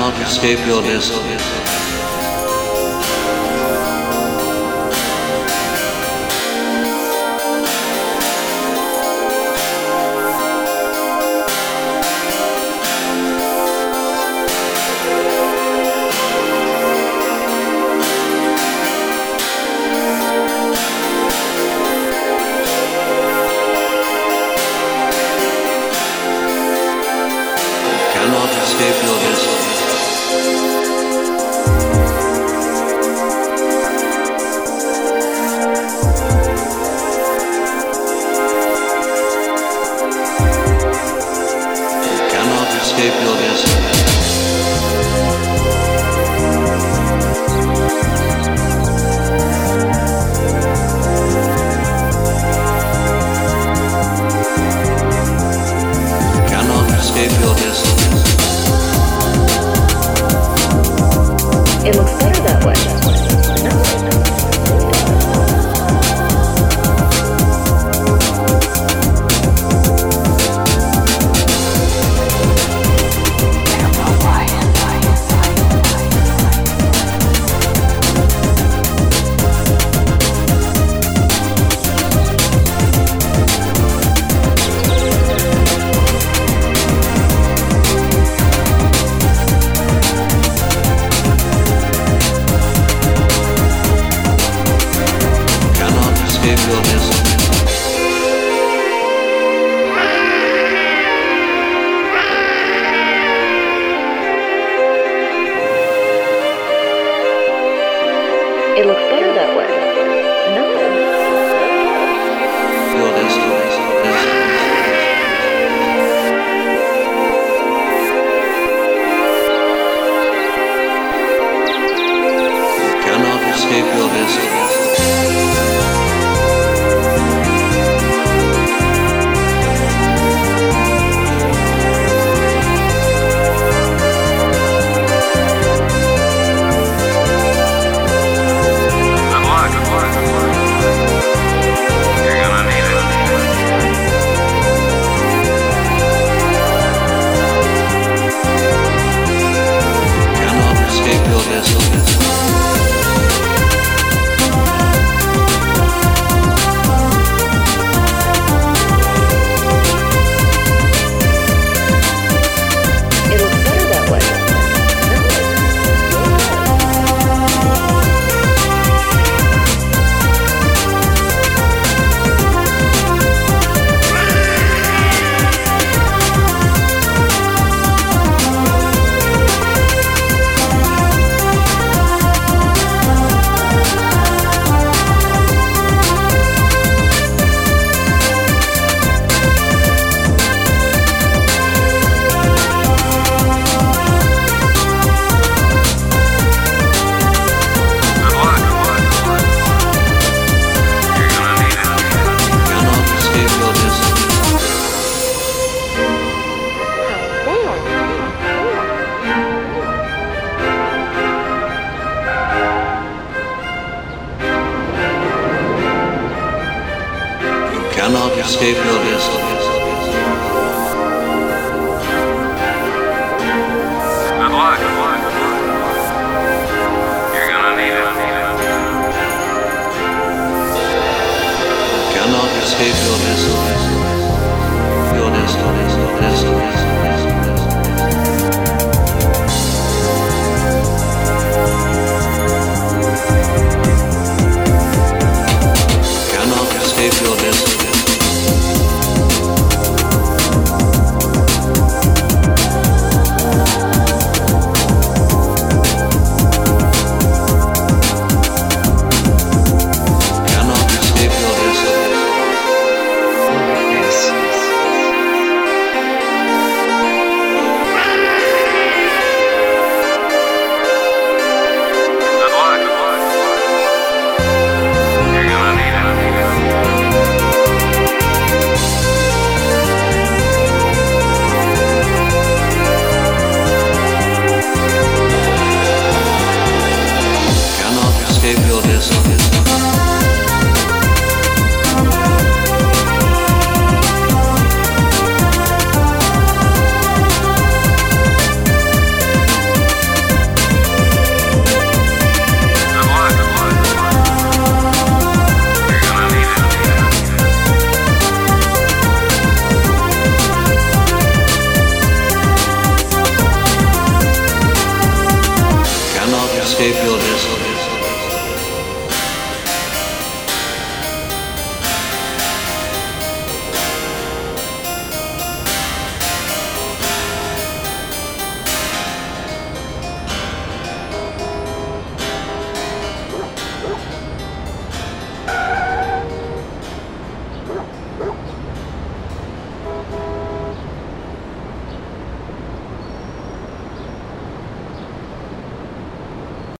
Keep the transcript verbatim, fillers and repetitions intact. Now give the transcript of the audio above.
cannot escape your destiny. Cannot escape your destiny. Cannot escape your destiny. Cannot escape your destiny. It looks better that way. Escape your destiny. It looks better that way. No. Your destiny. Cannot escape your destiny. Escape your destiny. It looks better that way. Cannot escape your destiny. Good luck, good luck, good luck. You're gonna need it. Cannot escape your destiny. Your destiny, your destiny.